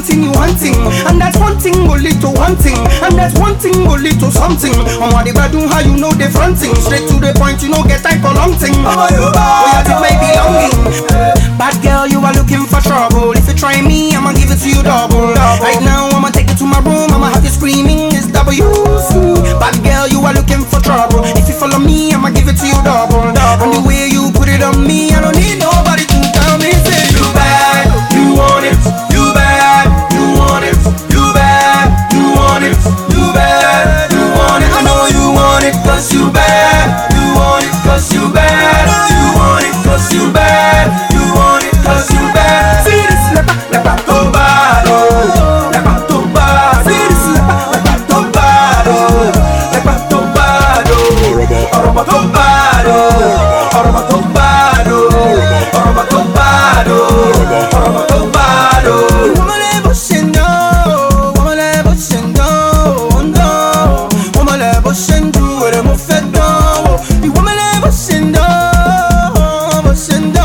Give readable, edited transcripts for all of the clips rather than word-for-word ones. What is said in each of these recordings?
continue hunting. And that one thing will lead to one thing. And that one thing will lead to something. I'm what they do, how you know they fronting. Straight to the point, you know, get time for long thing. Oh, yeah, take my belonging. Bad girl, you are looking for trouble. If you try me, I'ma give it to you double. Right now, I'ma take you to my room, I'ma have you screaming, it's WC. Bad girl, you are looking for trouble. If you follow me, I'ma give it to you double. And the way you put it on me, I don't need nobody to tell me. Say you bad, you want it. You bad, you want it. You bad, you want it. You bad, you want it. I know you want it 'cause you bad. You want it 'cause you bad. You want it 'cause you bad. You want it 'cause you bad. See this lepa to bad, lepa to bad. See this lepa to bad, lepa to bad. Aroma to bad, aroma to bad, aroma to bad, aroma to bad. Woman level shendo, woman level shendo, no. Woman level shendo, where I'm fed down. The woman level shendo, shendo,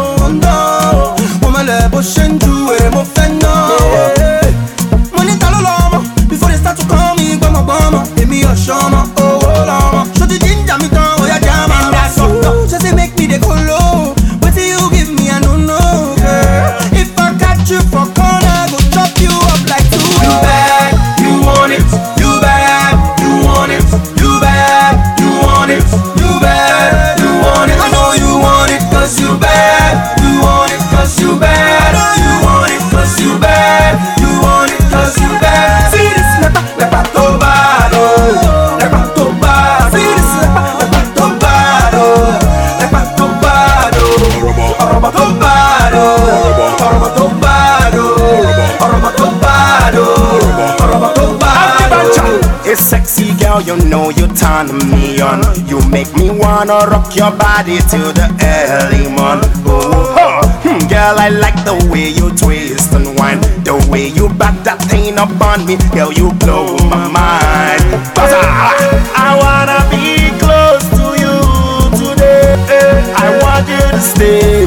no. Woman level shendo, where I'm fed down. Money talo lama, before they start to call me bama bama. Give me a shama, oh lama. So the ginger me down, oh yeah jama. And that's all. Just they make me the colo. What do you give me? I don't know, girl. If I catch you for corner, go chop you up like two. You bad, you want it. You bad, you want it. You bad, you want it. You bad, you want it. I know you want it 'cause you bad. You want it 'cause you bad. You want it 'cause you bad. You want it 'cause you bad. See this lepa to bad, lepa to bad. See this lepa to bad, lepa to bad. Aroma to bad, aroma to bad, aroma to bad, aroma to bad. Hey sexy girl, you know you turn me on. You make me wanna rock your body till the early morning. Girl, I like the way you twist and whine, the way you back that thing up on me. Girl, you blow my mind. I wanna be close to you today. I want you to stay.